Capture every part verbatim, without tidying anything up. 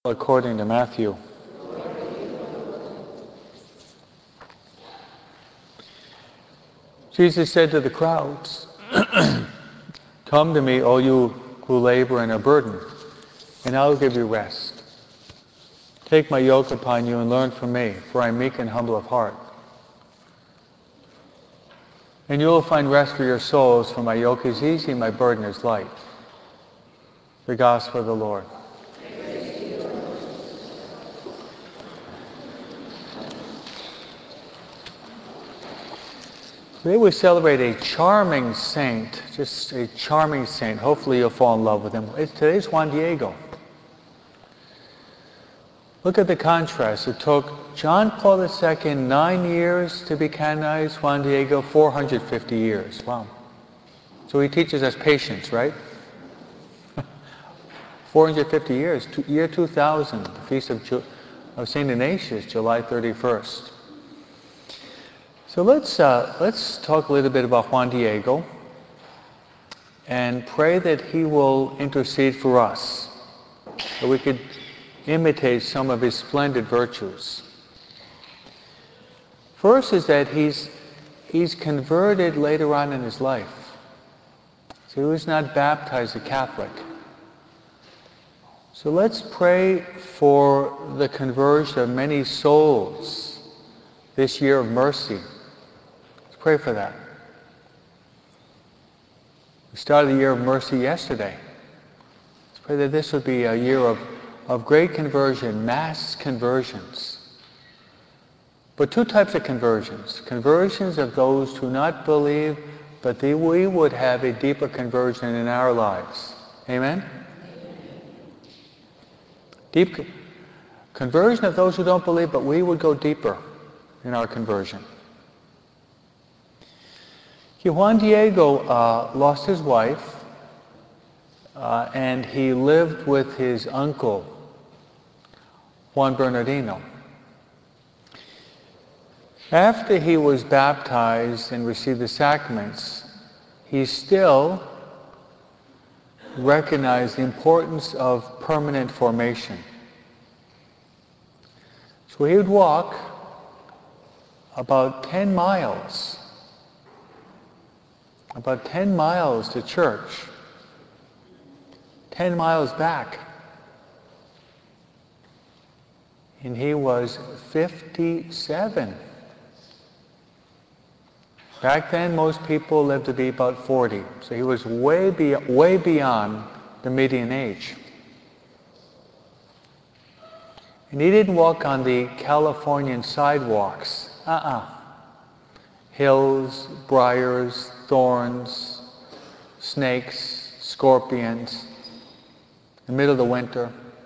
According to Matthew. Jesus said to the crowds, "Come to me, all you who labor and are burdened, and I will give you rest. Take my yoke upon you and learn from me, for I am meek and humble of heart. And you will find rest for your souls, for my yoke is easy and my burden is light." The Gospel of the Lord. Today we celebrate a charming saint, just a charming saint. Hopefully you'll fall in love with him. It's, today's Juan Diego. Look at the contrast. It took John Paul the Second nine years to be canonized, Juan Diego four hundred fifty years. Wow. So he teaches us patience, right? four hundred fifty years, year two thousand, the feast of, Ju- of Saint Ignatius, July thirty-first. So let's, uh, let's talk a little bit about Juan Diego and pray that he will intercede for us, that we could imitate some of his splendid virtues. First is that he's, he's converted later on in his life. So he was not baptized a Catholic. So let's pray for the conversion of many souls this year of mercy. Pray for that. We started the year of mercy yesterday. Let's pray that this would be a year of, of great conversion, mass conversions. But two types of conversions. Conversions of those who not believe, but that we would have a deeper conversion in our lives. Amen? Deep con- conversion of those who don't believe, but we would go deeper in our conversion. Juan Diego uh, lost his wife, uh, and he lived with his uncle, Juan Bernardino. After he was baptized and received the sacraments, he still recognized the importance of permanent formation. So he would walk about ten miles About ten miles to church, ten miles back. And he was fifty-seven. Back then, most people lived to be about forty. So he was way, be- way beyond the median age. And he didn't walk on the Californian sidewalks. Uh-uh. Hills, briars, thorns, snakes, scorpions, in the middle of the winter.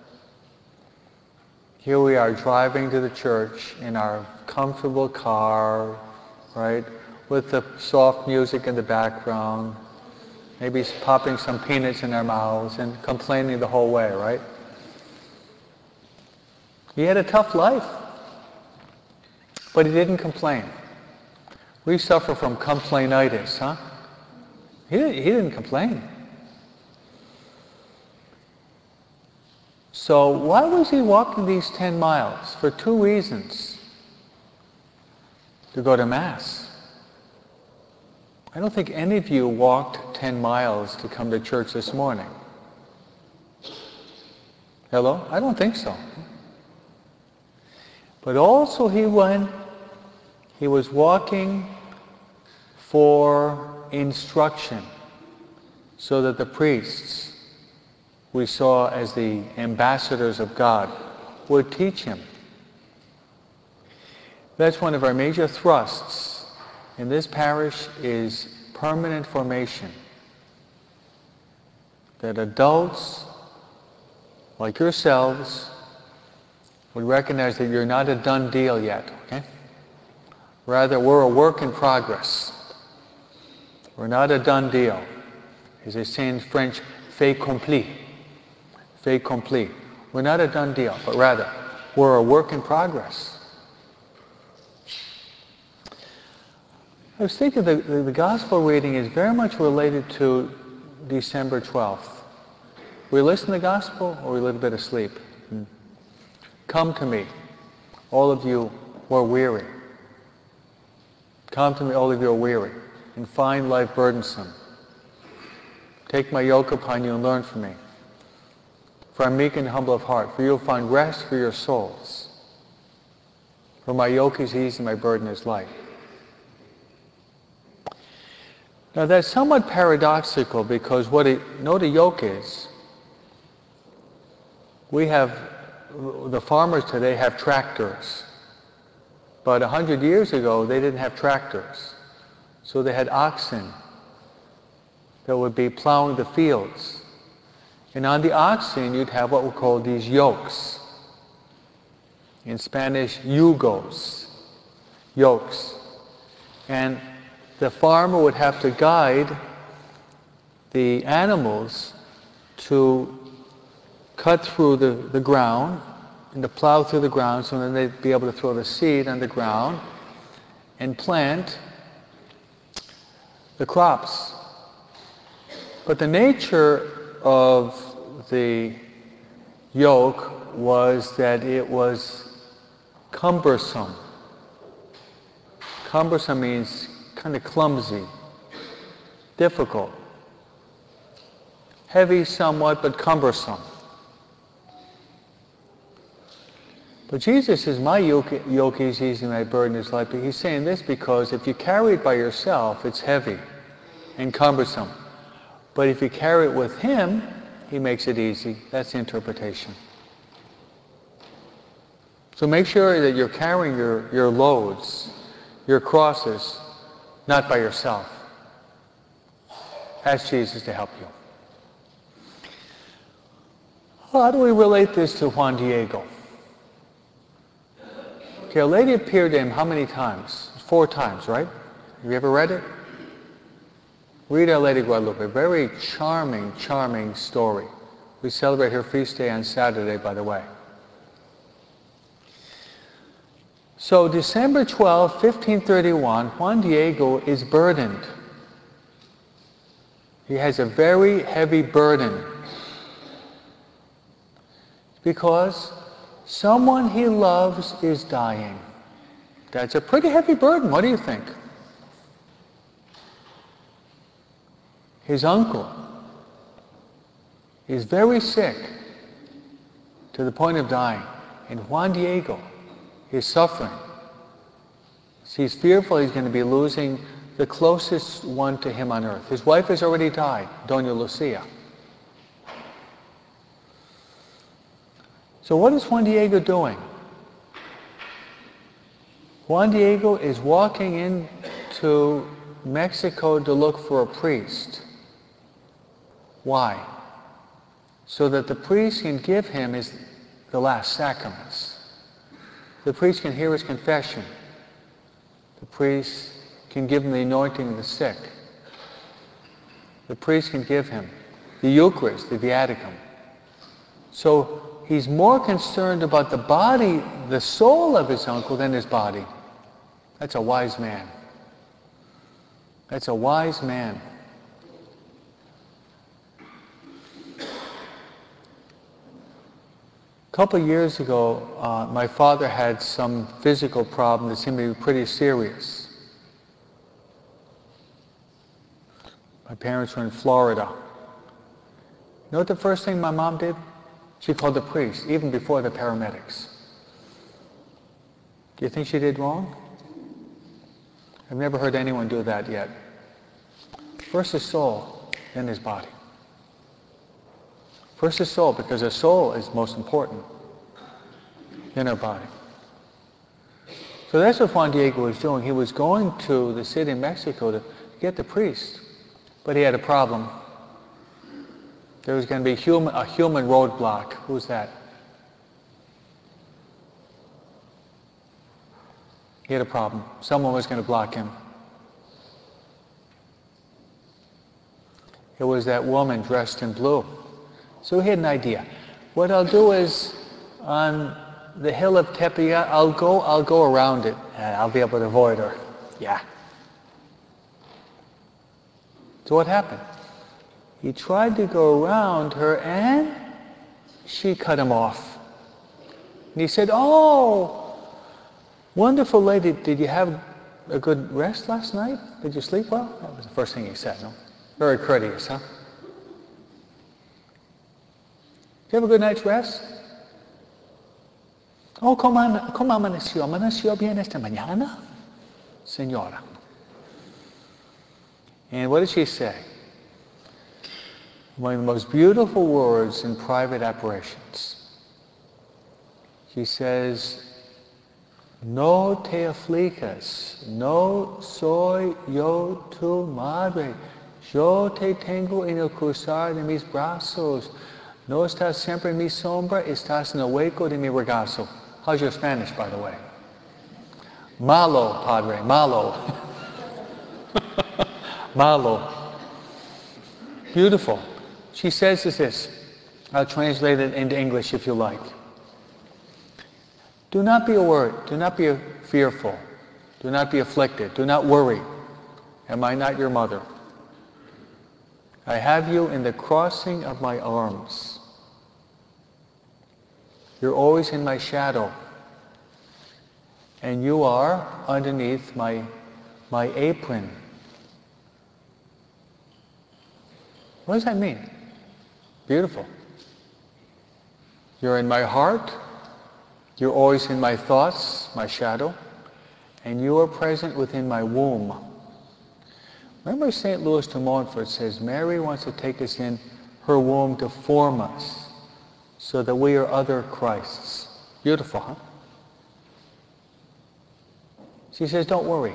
Here we are driving to the church in our comfortable car, right, with the soft music in the background, maybe popping some peanuts in our mouths and complaining the whole way, right? He had a tough life, but he didn't complain. We suffer from complainitis, huh? He didn't, he didn't complain. So why was he walking these ten miles? For two reasons. To go to Mass. I don't think any of you walked ten miles to come to church this morning. Hello? I don't think so. But also he went, he was walking for instruction, so that the priests we saw as the ambassadors of God would teach him. That's one of our major thrusts in this parish, is permanent formation. That adults like yourselves would recognize that you're not a done deal yet, okay? Rather, we're a work in progress. We're not a done deal. As they say in French, fait accompli. Fait accompli. We're not a done deal, but rather, we're a work in progress. I was thinking the, the, the gospel reading is very much related to December twelfth. We listen to the gospel, or we a little bit asleep? Hmm. Come to me, all of you who are weary. Come to me, all of you who are weary, and find life burdensome. Take my yoke upon you and learn from me. For I am meek and humble of heart, for you will find rest for your souls. For my yoke is easy, my burden is light. Now that's somewhat paradoxical, because what a, you know what a yoke is? We have, the farmers today have tractors. But a hundred years ago, they didn't have tractors. So they had oxen that would be plowing the fields. And on the oxen, you'd have what we call these yokes. In Spanish, yugos, yokes. And the farmer would have to guide the animals to cut through the, the ground and to plow through the ground, so then they'd be able to throw the seed on the ground and plant the crops. But the nature of the yoke was that it was cumbersome. Cumbersome means kind of clumsy, difficult, heavy somewhat, but cumbersome. But Jesus says, my yoke, yoke is easy, my burden is light. But he's saying this because if you carry it by yourself, it's heavy and cumbersome. But if you carry it with him, he makes it easy. That's the interpretation. So make sure that you're carrying your, your loads, your crosses, not by yourself. Ask Jesus to help you. How do we relate this to Juan Diego? Okay, a lady appeared to him how many times? Four times, right? Have you ever read it? Read Our Lady Guadalupe. Very charming, charming story. We celebrate her feast day on Saturday, by the way. So December twelfth, fifteen thirty-one, Juan Diego is burdened. He has a very heavy burden because someone he loves is dying. That's a pretty heavy burden. What do you think? His uncle is very sick to the point of dying. And Juan Diego is suffering. He's fearful he's going to be losing the closest one to him on earth. His wife has already died, Doña Lucia. So what is Juan Diego doing? Juan Diego is walking into Mexico to look for a priest. Why? So that the priest can give him his, the last sacraments. The priest can hear his confession. The priest can give him the anointing of the sick. The priest can give him the Eucharist, the Viaticum. So he's more concerned about the body, the soul of his uncle than his body. That's a wise man. That's a wise man. A couple of years ago, uh, my father had some physical problem that seemed to be pretty serious. My parents were in Florida. You know what the first thing my mom did? She called the priest, even before the paramedics. Do you think she did wrong? I've never heard anyone do that yet. First his soul, then his body. First his soul, because the soul is most important, then our body. So that's what Juan Diego was doing. He was going to the city of Mexico to get the priest, but he had a problem. There was going to be human, a human roadblock. Who's that? He had a problem. Someone was going to block him. It was that woman dressed in blue. So he had an idea. What I'll do is, on the hill of Tepeyac, I'll go, I'll go around it, and I'll be able to avoid her. Yeah. So what happened? He tried to go around her, and she cut him off. And he said, "Oh, wonderful lady, did you have a good rest last night? Did you sleep well?" That was the first thing he said, no? Very courteous, huh? Did you have a good night's rest? "Oh, ¿cómo, cómo amaneció? ¿Amaneció bien esta mañana, señora?" And what did she say? One of the most beautiful words in private apparitions. She says, "No te aflijas, no soy yo tu madre. Yo te tengo en el cruzar de mis brazos. No estás siempre en mi sombra, estás en el hueco de mi regazo." How's your Spanish, by the way? Malo, padre, malo. Malo. Beautiful. She says this. I'll translate it into English if you like. "Do not be worried. Do not be fearful. Do not be afflicted. Do not worry. Am I not your mother? I have you in the crossing of my arms. You're always in my shadow. And you are underneath my, my apron." What does that mean? Beautiful. You're in my heart. You're always in my thoughts, my shadow. And you are present within my womb. Remember Saint Louis de Montfort says, Mary wants to take us in her womb to form us so that we are other Christs. Beautiful, huh? She says, don't worry.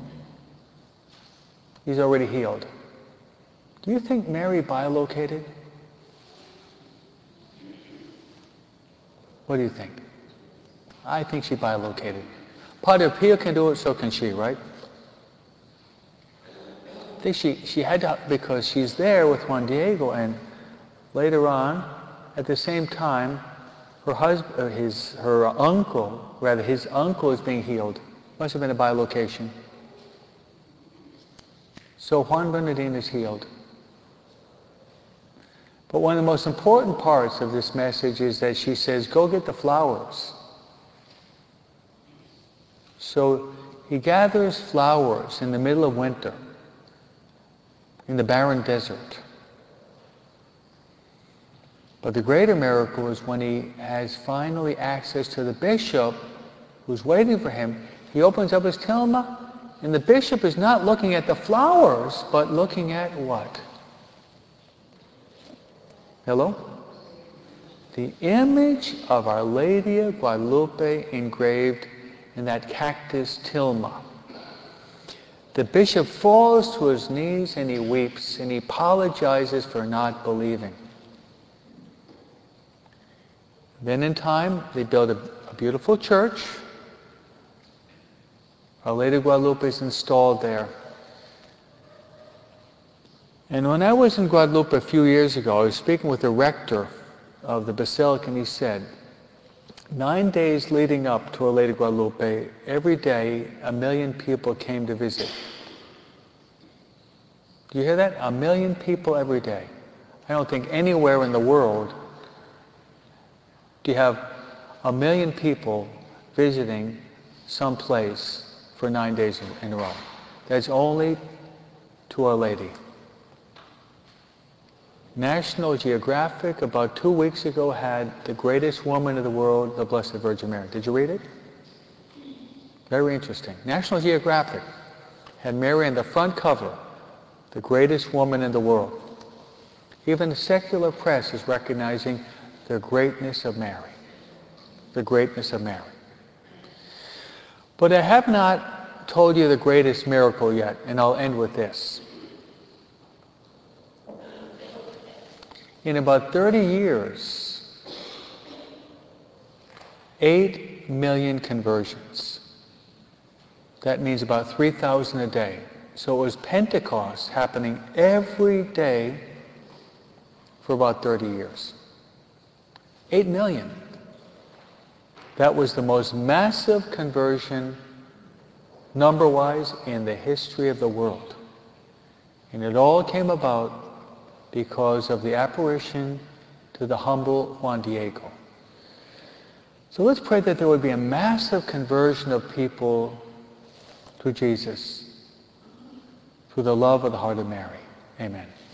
He's already healed. Do you think Mary bilocated? What do you think? I think she bilocated. Padre Pio can do it, so can she, right? I think she, she had to, because she's there with Juan Diego, and later on, at the same time, her husband, uh, his, her uncle, rather his uncle is being healed. Must have been a bilocation. So Juan Bernardino is healed. But one of the most important parts of this message is that she says, go get the flowers. So he gathers flowers in the middle of winter, in the barren desert. But the greater miracle is when he has finally access to the bishop who's waiting for him. He opens up his tilma, and the bishop is not looking at the flowers, but looking at what? Hello? The image of Our Lady of Guadalupe engraved in that cactus tilma. The bishop falls to his knees and he weeps and he apologizes for not believing. Then in time, they build a, a beautiful church. Our Lady of Guadalupe is installed there. And when I was in Guadalupe a few years ago, I was speaking with the rector of the Basilica, and he said, nine days leading up to Our Lady of Guadalupe, every day a million people came to visit. Do you hear that? A million people every day. I don't think anywhere in the world do you have a million people visiting some place for nine days in, in a row. That's only to Our Lady. National Geographic about two weeks ago had the greatest woman in the world, the Blessed Virgin Mary. Did you read it? Very interesting. National Geographic had Mary on the front cover, the greatest woman in the world. Even the secular press is recognizing the greatness of Mary. The greatness of Mary. But I have not told you the greatest miracle yet, and I'll end with this. In about thirty years, eight million conversions. That means about three thousand a day. So it was Pentecost happening every day for about thirty years. eight million. That was the most massive conversion, number-wise, in the history of the world. And it all came about because of the apparition to the humble Juan Diego. So let's pray that there would be a massive conversion of people to Jesus through the love of the heart of Mary. Amen.